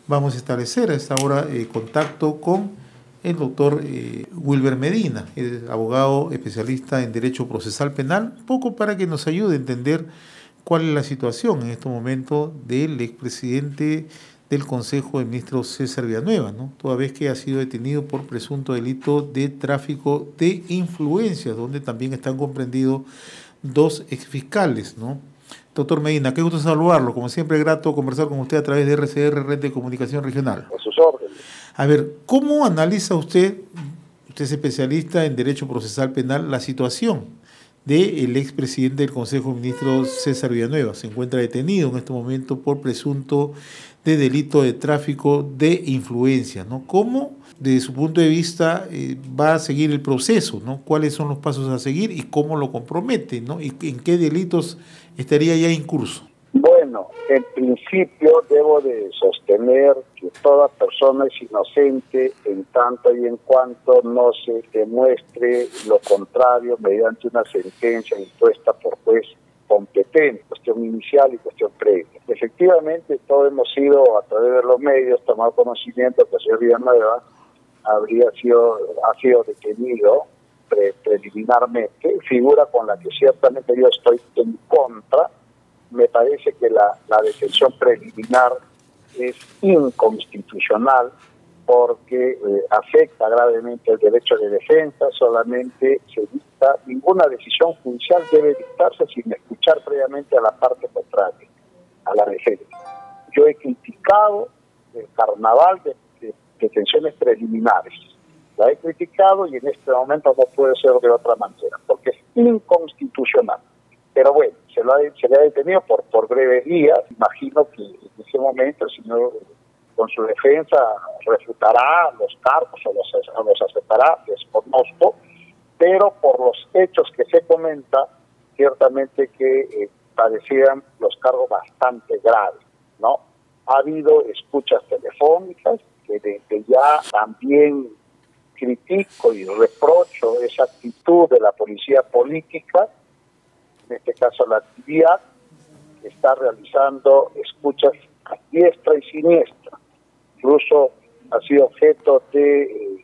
vamos a establecer a esta hora contacto con el doctor Wilber Medina, abogado especialista en Derecho Procesal Penal, un poco para que nos ayude a entender cuál es la situación en este momento del expresidente del Consejo de Ministros César Villanueva, ¿no? Toda vez que ha sido detenido por presunto delito de tráfico de influencias, donde también están comprendidos dos exfiscales, ¿no? Doctor Medina, qué gusto saludarlo. Como siempre, grato conversar con usted a través de RCR, Red de Comunicación Regional. A sus órdenes. A ver, ¿cómo analiza usted es especialista en Derecho Procesal Penal, la situación del expresidente del Consejo de Ministros César Villanueva? Se encuentra detenido en este momento por presunto de delito de tráfico de influencia, ¿no? ¿Cómo, desde su punto de vista, va a seguir el proceso, ¿no? ¿Cuáles son los pasos a seguir y cómo lo compromete, ¿no? ¿Y en qué delitos estaría ya incurso? Bueno, en principio debo de sostener que toda persona es inocente en tanto y en cuanto no se demuestre lo contrario mediante una sentencia impuesta por juez competente, cuestión inicial y cuestión previa. Efectivamente, todos hemos sido, a través de los medios, tomado conocimiento que el señor Villanueva ha sido detenido preliminarmente, figura con la que ciertamente yo estoy en contra. Me parece que la detención preliminar es inconstitucional porque afecta gravemente el derecho de defensa. Solamente se dicta, ninguna decisión judicial debe dictarse sin escuchar previamente a la parte contraria, a la defensa. Yo he criticado el carnaval de detenciones preliminares. La he criticado y en este momento no puede ser de otra manera, porque es inconstitucional. Pero bueno, se le ha detenido por breves días. Imagino que en ese momento el señor, con su defensa, refutará los cargos o los aceptará, desconozco, pero por los hechos que se comenta, ciertamente que parecían los cargos bastante graves, ¿no? Ha habido escuchas telefónicas que desde ya también critico y reprocho esa actitud de la policía política, en este caso la actividad, que está realizando escuchas a diestra y siniestra. Incluso ha sido objeto de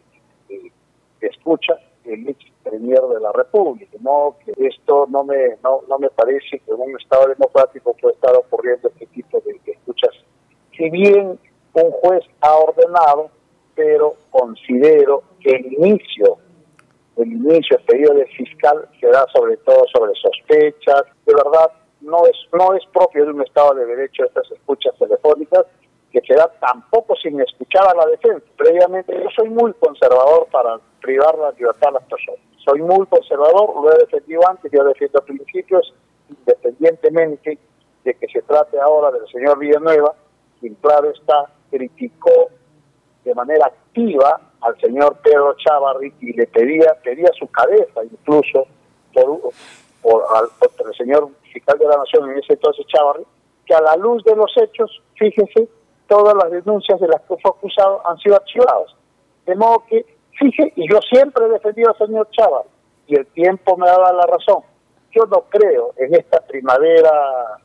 escucha el ex premier de la República, ¿no? Que esto no me parece que en un Estado democrático pueda estar ocurriendo este tipo de escuchas. Si bien un juez ha ordenado, pero considero que el inicio pedido del fiscal se da sobre todo sobre sospechas. De verdad, no es propio de un Estado de Derecho estas escuchas telefónicas, que se da tampoco sin escuchar a la defensa. Previamente, yo soy muy conservador para privar la libertad a las personas. Soy muy conservador, lo he defendido antes, yo defiendo principios, independientemente de que se trate ahora del señor Villanueva, quien claro está, criticó de manera activa al señor Pedro Chávarri y le pedía su cabeza, incluso por el señor fiscal de la Nación en ese entonces Chávarri, que a la luz de los hechos, fíjese, todas las denuncias de las que fue acusado han sido archivadas. De modo que, fíjese, y yo siempre he defendido al señor Chávarri, y el tiempo me daba la razón. Yo no creo en esta primavera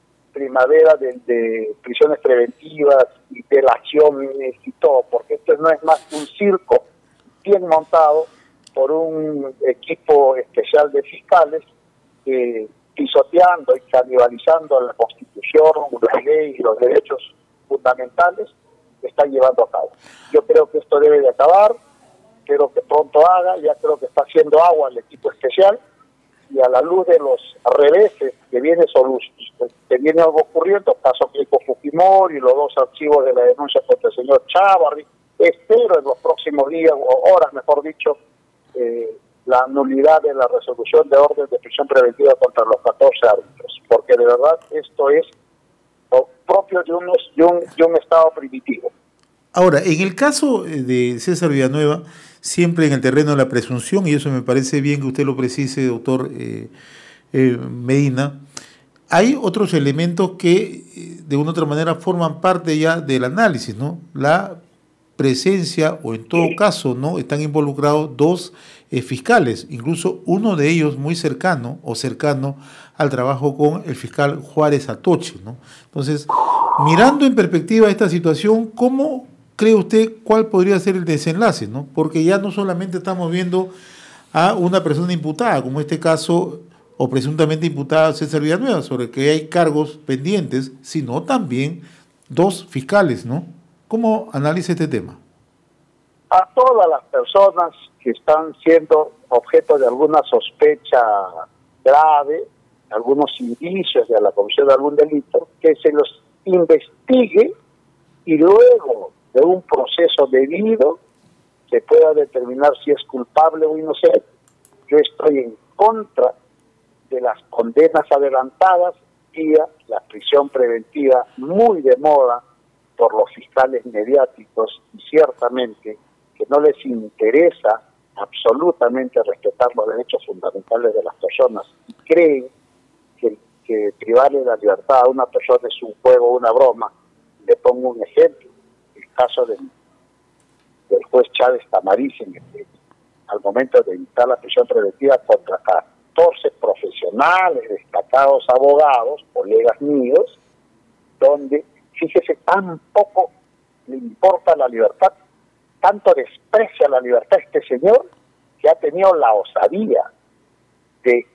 de prisiones preventivas y delaciones y todo, porque esto no es más que un circo bien montado por un equipo especial de fiscales pisoteando y canibalizando la Constitución, la ley y los derechos fundamentales que están llevando a cabo. Yo creo que esto debe de acabar, creo que pronto haga, ya creo que está haciendo agua el equipo especial, y a la luz de los reveses que vienen ocurriendo, caso Keiko Fujimori y los dos archivos de la denuncia contra el señor Chávarri, espero en los próximos días o horas, mejor dicho, la nulidad de la resolución de orden de prisión preventiva contra los 14 árbitros, porque de verdad esto es lo propio de un Estado primitivo. Ahora, en el caso de César Villanueva, siempre en el terreno de la presunción, y eso me parece bien que usted lo precise, doctor Medina, hay otros elementos que de una u otra manera forman parte ya del análisis, ¿no? La presencia, o en todo caso, ¿no?, están involucrados dos fiscales, incluso uno de ellos muy cercano al trabajo con el fiscal Juárez Atoche, ¿no? Entonces, Mirando en perspectiva esta situación, ¿cómo cree usted cuál podría ser el desenlace, ¿no? Porque ya no solamente estamos viendo a una persona imputada, como este caso, o presuntamente imputada César Villanueva, sobre que hay cargos pendientes, sino también dos fiscales, ¿no? ¿Cómo analiza este tema? A todas las personas que están siendo objeto de alguna sospecha grave, algunos indicios de la comisión de algún delito, que se los investigue y luego de un proceso debido se pueda determinar si es culpable o inocente. Yo estoy en contra de las condenas adelantadas y la prisión preventiva muy de moda por los fiscales mediáticos, y ciertamente que no les interesa absolutamente respetar los derechos fundamentales de las personas y creen que privarle la libertad a una persona es un juego, una broma. Le pongo un ejemplo, el caso del juez Chávez Tamariz, al momento de dictar la prisión preventiva contra 14 profesionales, destacados abogados, colegas míos, donde, fíjese, tan poco le importa la libertad, tanto desprecia la libertad este señor, que ha tenido la osadía de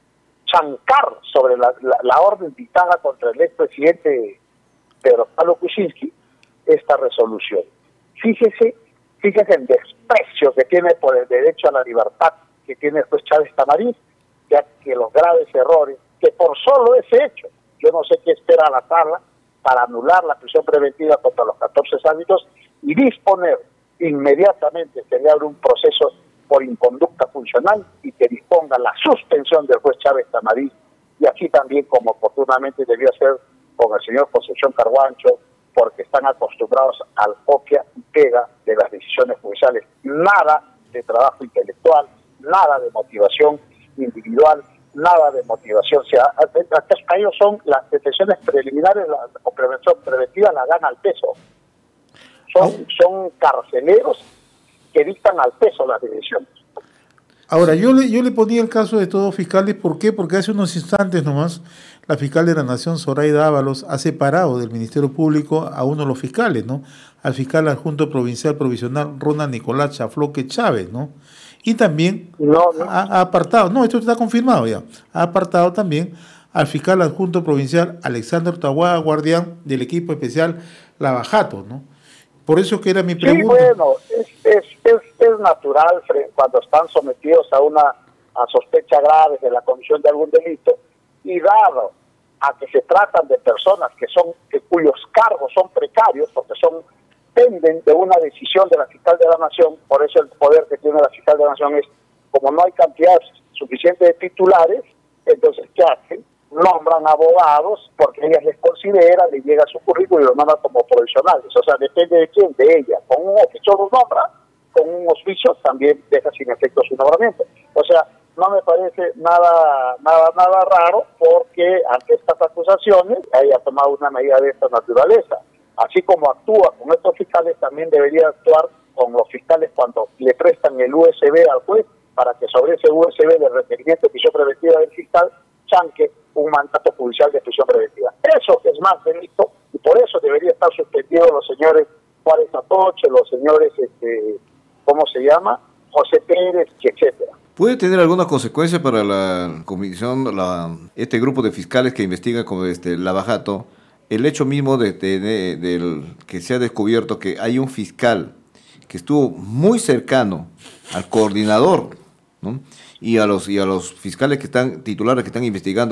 chancar sobre la orden dictada contra el expresidente Pedro Pablo Kuczynski esta resolución. Fíjese el desprecio que tiene por el derecho a la libertad que tiene el juez Chávez Tamariz, ya que los graves errores, que por solo ese hecho, yo no sé qué espera la sala para anular la prisión preventiva contra los 14 árbitros y disponer inmediatamente que le abra un proceso por inconducta funcional y que disponga la suspensión del juez Chávez Tamariz, y así también como oportunamente debió hacer con el señor Concepción Carguancho, porque están acostumbrados al copia y pega de las decisiones judiciales. Nada de trabajo intelectual, nada de motivación individual, nada de motivación. O sea, a ellos son las detenciones preliminares o prevención preventiva, la gana al peso. Son carceleros que dictan al peso las decisiones. Ahora, yo le ponía el caso de todos fiscales, ¿por qué? Porque hace unos instantes nomás la fiscal de la Nación, Zoraida Ábalos, ha separado del Ministerio Público a uno de los fiscales, ¿no? Al fiscal adjunto provincial provisional Ronald Nicolás Chafloque Chávez, ¿no? Y también ha apartado, no, esto está confirmado ya, ha apartado también al fiscal adjunto provincial Alexander Tahuada Guardián del equipo especial Lavajato, ¿no? Por eso que era mi pregunta. Sí, bueno, es natural cuando están sometidos a sospecha grave de la comisión de algún delito, y dado a que se tratan de personas cuyos cargos son precarios, porque penden de una decisión de la fiscal de la Nación. Por eso el poder que tiene la fiscal de la Nación es, como no hay cantidad suficiente de titulares, entonces ¿qué hacen? Nombran abogados porque ella les considera, le llega su currículum y los nombra como profesionales. O sea, depende de quién, de ella. Con un oficio los nombra, con un oficio también deja sin efecto su nombramiento. O sea, no me parece nada raro porque ante estas acusaciones haya tomado una medida de esta naturaleza. Así como actúa con estos fiscales, también debería actuar con los fiscales cuando le prestan el USB al juez, para que sobre ese USB de requerimiento de prisión preventiva del fiscal chanque un mandato judicial de prisión preventiva. Eso es más delito, y por eso debería estar suspendidos los señores Juárez Atoche, los señores, ¿cómo se llama? José Pérez, etcétera. ¿Puede tener alguna consecuencia para la comisión, este grupo de fiscales que investiga como Lavajato, el hecho mismo de que se ha descubierto que hay un fiscal que estuvo muy cercano al coordinador, ¿no? y a los fiscales que están titulares que están investigando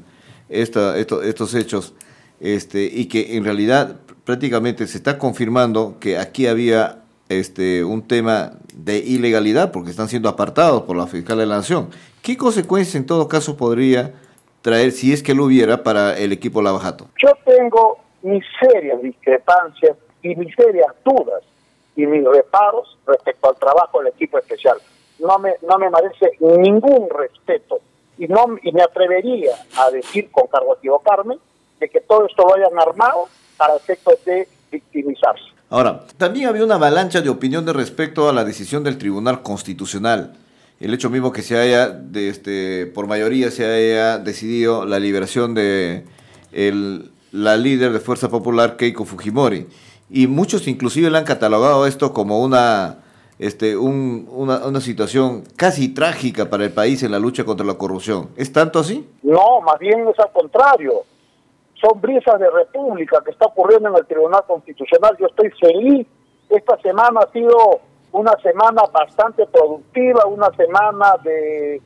estos hechos, y que en realidad prácticamente se está confirmando que aquí había un tema de ilegalidad porque están siendo apartados por la fiscal de la Nación? ¿Qué consecuencias en todo caso podría traer, si es que lo hubiera, para el equipo Lavajato? Yo tengo mis serias discrepancias y mis serias dudas y mis reparos respecto al trabajo del equipo especial. No me merece ningún respeto y me atrevería a decir, con cargo a equivocarme, de que todo esto lo hayan armado para efectos de victimizarse. Ahora, también había una avalancha de opinión respecto a la decisión del Tribunal Constitucional. El hecho mismo que se haya, por mayoría, se haya decidido la liberación de la líder de Fuerza Popular, Keiko Fujimori. Y muchos inclusive le han catalogado esto como una situación casi trágica para el país en la lucha contra la corrupción. ¿Es tanto así? No, más bien es al contrario. Son brisas de república que está ocurriendo en el Tribunal Constitucional. Yo estoy feliz. Esta semana ha sido una semana bastante productiva, una semana de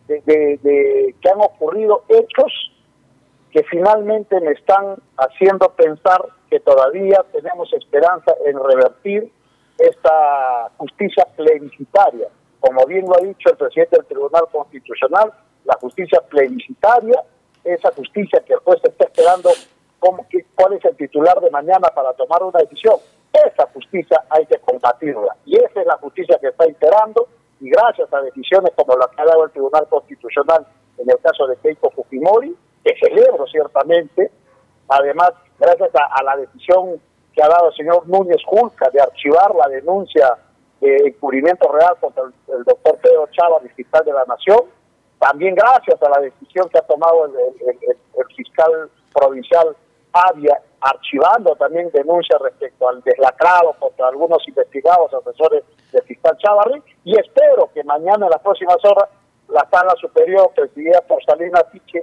que han ocurrido hechos que finalmente me están haciendo pensar que todavía tenemos esperanza en revertir esta justicia plebiscitaria. Como bien lo ha dicho el presidente del Tribunal Constitucional, la justicia plebiscitaria, esa justicia que el juez está esperando cuál es el titular de mañana para tomar una decisión. Esa justicia hay que combatirla, y esa es la justicia que está imperando, y gracias a decisiones como las que ha dado el Tribunal Constitucional en el caso de Keiko Fujimori, que celebro ciertamente, además gracias a la decisión que ha dado el señor Núñez Julca de archivar la denuncia de encubrimiento real contra el doctor Pedro Chávez, el fiscal de la Nación, también gracias a la decisión que ha tomado el fiscal provincial Avia, archivando también denuncias respecto al deslacrado contra algunos investigados asesores del fiscal Chávarri, y espero que mañana en las próximas horas la Sala Superior, presidida por Salina Tiche,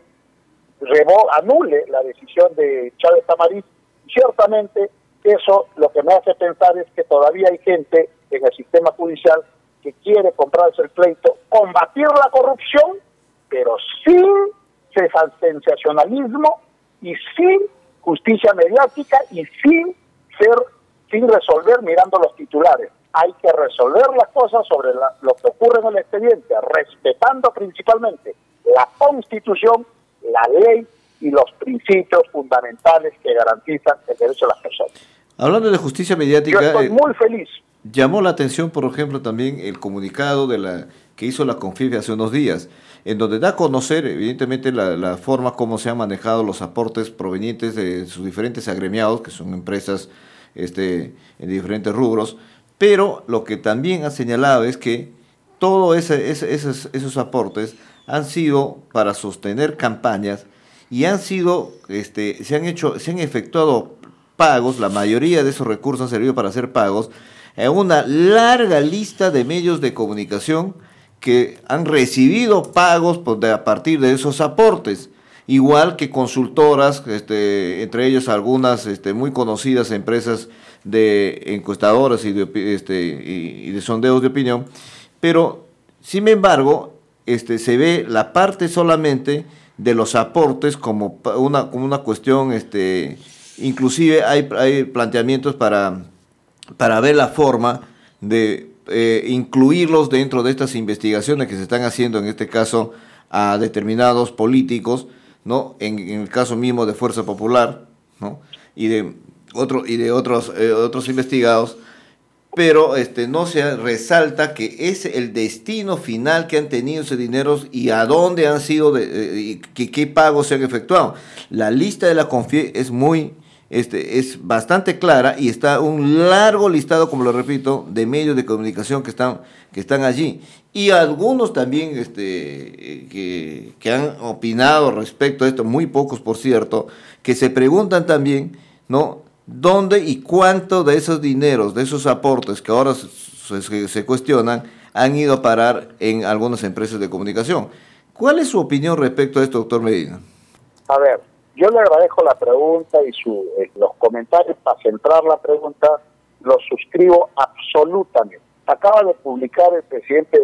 anule la decisión de Chávez Tamariz. Ciertamente eso lo que me hace pensar es que todavía hay gente en el sistema judicial que quiere comprarse el pleito, combatir la corrupción, pero sin sensacionalismo y sin justicia mediática y sin resolver mirando los titulares. Hay que resolver las cosas sobre lo que ocurre en el expediente, respetando principalmente la Constitución, la ley y los principios fundamentales que garantizan el derecho de las personas. Hablando de justicia mediática, yo estoy muy feliz. Llamó la atención, por ejemplo, también el comunicado que hizo la CONFIEP hace unos días, en donde da a conocer, evidentemente, la forma como se han manejado los aportes provenientes de sus diferentes agremiados, que son empresas en diferentes rubros, pero lo que también ha señalado es que todos esos aportes han sido para sostener campañas y se han efectuado pagos. La mayoría de esos recursos han servido para hacer pagos en una larga lista de medios de comunicación que han recibido pagos a partir de esos aportes, igual que consultoras, entre ellos algunas muy conocidas empresas de encuestadoras y de sondeos de opinión, pero sin embargo se ve la parte solamente de los aportes como una cuestión, inclusive hay planteamientos para ver la forma de incluirlos dentro de estas investigaciones que se están haciendo, en este caso a determinados políticos, ¿no? En el caso mismo de Fuerza Popular, ¿no? y de otros investigados, pero no se resalta que es el destino final que han tenido ese dinero y a dónde han sido, qué pagos se han efectuado. La lista de la CONFIEP es bastante clara y está un largo listado, como lo repito, de medios de comunicación que están allí. Y algunos también que han opinado respecto a esto, muy pocos por cierto, que se preguntan también, ¿no?, dónde y cuánto de esos dineros, de esos aportes que ahora se cuestionan, han ido a parar en algunas empresas de comunicación. ¿Cuál es su opinión respecto a esto, doctor Medina? A ver, yo le agradezco la pregunta y los comentarios para centrar la pregunta, los suscribo absolutamente. Acaba de publicar el presidente,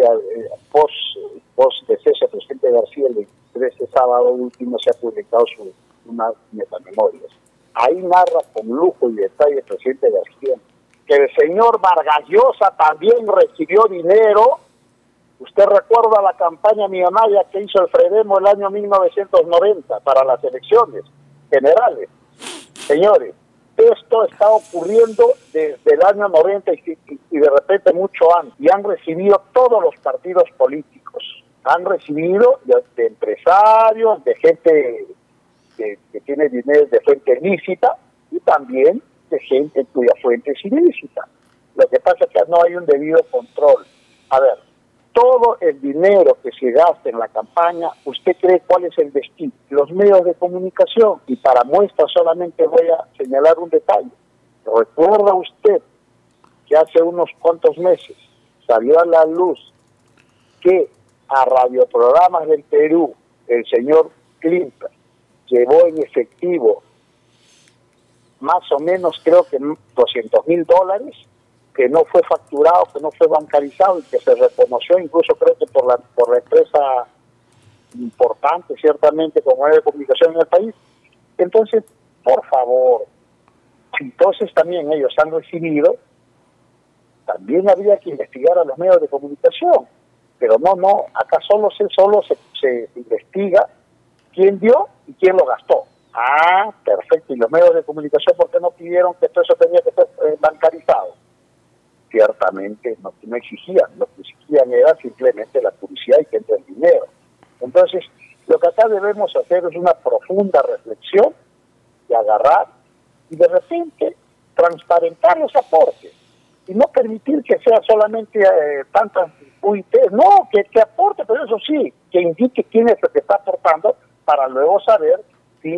post deceso, el presidente García, el 13 sábado último, se ha publicado unas metamemorias. Ahí narra con lujo y detalle el presidente García que el señor Vargas Llosa también recibió dinero. Usted recuerda la campaña millonaria que hizo el Fredemo el año 1990 para las elecciones generales. Señores, esto está ocurriendo desde el año 90 y de repente mucho antes. Y han recibido todos los partidos políticos. Han recibido de empresarios, de gente que tiene dinero de fuente lícita y también de gente cuya fuente es ilícita. Lo que pasa es que no hay un debido control. A ver, todo el dinero que se gasta en la campaña, ¿usted cree cuál es el destino? Los medios de comunicación. Y para muestra solamente voy a señalar un detalle. ¿Recuerda usted que hace unos cuantos meses salió a la luz que a radioprogramas del Perú el señor Clinton llevó en efectivo más o menos, creo que $200,000, que no fue facturado, que no fue bancarizado y que se reconoció incluso creo que por la empresa importante ciertamente como medio de comunicación en el país? Entonces, por favor, entonces también ellos han recibido, también habría que investigar a los medios de comunicación, pero no, acá solo se investiga quién dio y quién lo gastó. Ah, perfecto, y los medios de comunicación, ¿por qué no pidieron que todo eso tenía que ser bancarizado? Ciertamente no exigían, lo que exigían era simplemente la publicidad y que entre el dinero. Entonces, lo que acá debemos hacer es una profunda reflexión y agarrar y de repente transparentar los aportes y no permitir que sea solamente tantas UIT, no, que aporte, pero eso sí, que indique quién es el que está aportando para luego saber si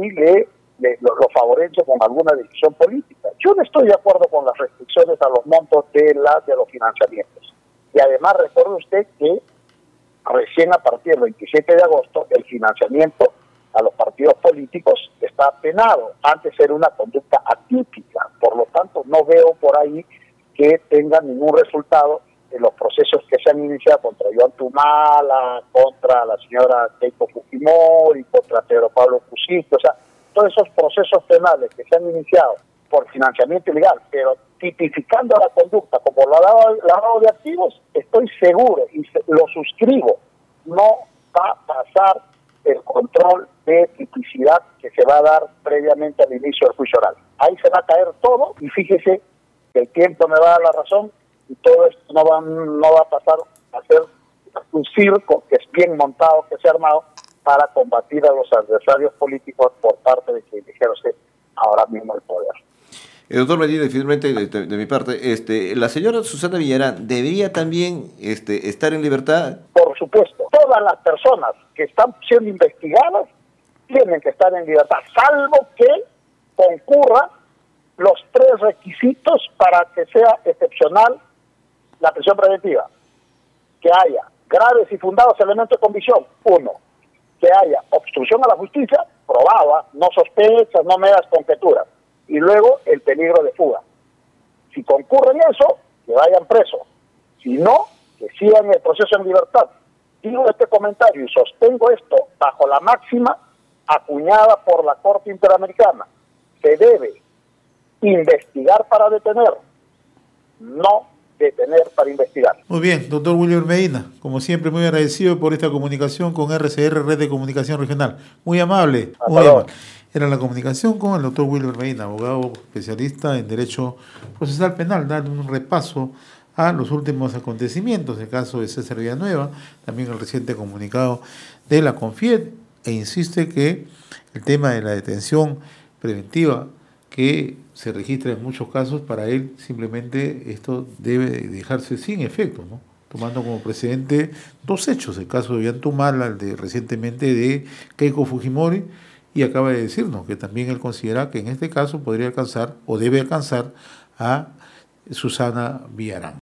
lo favorece con alguna decisión política. Yo no estoy de acuerdo con las restricciones a los montos de los financiamientos. Y además recuerde usted que recién a partir del 27 de agosto el financiamiento a los partidos políticos está penado. Antes era una conducta atípica, por lo tanto no veo por ahí que tenga ningún resultado en los procesos que se han iniciado contra Joan Tumala, contra la señora Keiko Fujimori, contra Pedro Pablo Kuczynski, o sea, todos esos procesos penales que se han iniciado por financiamiento ilegal, pero tipificando la conducta como lavado de activos, estoy seguro y lo suscribo, no va a pasar el control de tipicidad que se va a dar previamente al inicio del juicio oral. Ahí se va a caer todo y fíjese que el tiempo me va a dar la razón y todo esto no va a pasar a ser un circo que es bien montado, que se ha armado para combatir a los adversarios políticos por parte de quien dijérose ahora mismo el poder. Doctor Medina, finalmente de mi parte, la señora Susana Villarán debería también estar en libertad. Por supuesto, todas las personas que están siendo investigadas tienen que estar en libertad, salvo que concurra los 3 requisitos para que sea excepcional la prisión preventiva: que haya graves y fundados elementos de convicción, 1, que haya obstrucción a la justicia probada, no sospechas, no meras conjeturas, y luego el peligro de fuga. Si concurren eso, que vayan presos; si no, que sigan el proceso en libertad. Digo este comentario y sostengo esto bajo la máxima acuñada por la Corte Interamericana: se debe investigar para detener, no detener para investigar. Muy bien, doctor Wilber Medina, como siempre muy agradecido por esta comunicación con RCR, Red de Comunicación Regional. Muy amable, muy amable. Era la comunicación con el doctor Wilber Medina, abogado especialista en Derecho Procesal Penal, dando un repaso a los últimos acontecimientos, el caso de César Villanueva, también el reciente comunicado de la CONFIED, e insiste que el tema de la detención preventiva que se registra en muchos casos, para él simplemente esto debe dejarse sin efecto, ¿no? Tomando como precedente 2 hechos, el caso de Joan Tumala, el de recientemente de Keiko Fujimori, y acaba de decirnos que también él considera que en este caso podría alcanzar o debe alcanzar a Susana Villarán.